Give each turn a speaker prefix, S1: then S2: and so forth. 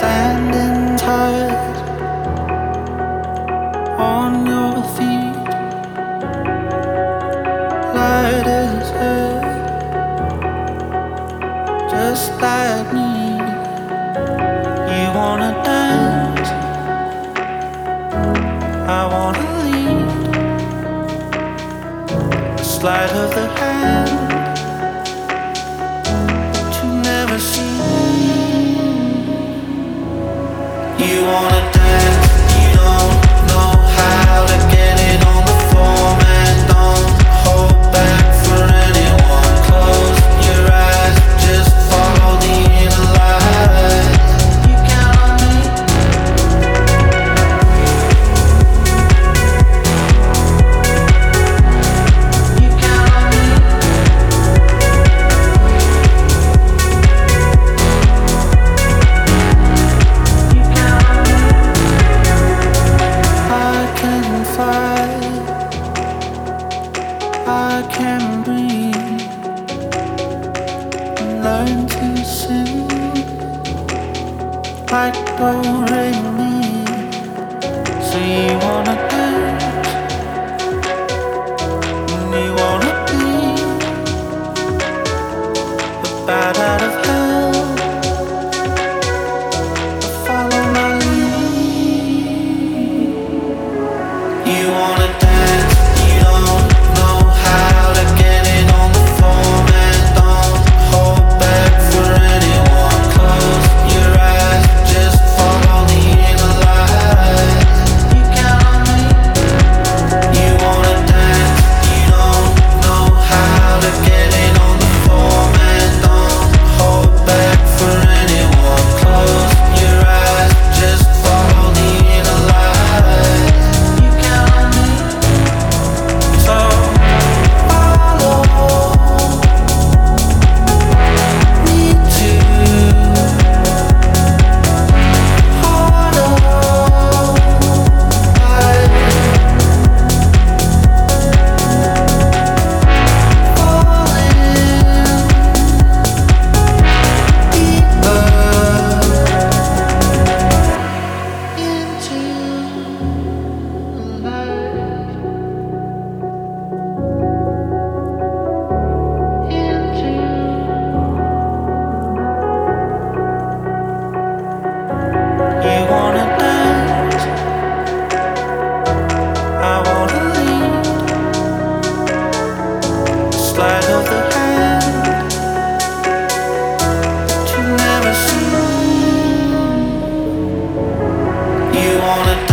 S1: Standing tight on your feet, light as air, just like me. You wanna dance, I wanna lead. The sleight of the hand that you never see. You wanna dance, you don't know how to get it on the floor, man. Don't hold back for anyone. Close your eyes, just follow the inner light. You count on me. You count on me. You count on me. I can fly, I can breathe, learn to sing like do-re-mi. So you wanna dance, and you wanna be the bat out of hell, but follow my lead. You wanna dance, you don't know how to get it on the floor, man. Don't hold back for anyone. Close your eyes, just follow the inner light. You count on me. You wanna dance, you don't know how to get it on the floor, man. Don't hold back for anyone. Close your eyes, just follow the inner light. You count on me. So follow me to heart of light, falling deeper into light, into. You wanna dance, I wanna lead. Sleight of the hand that you never see. You wanna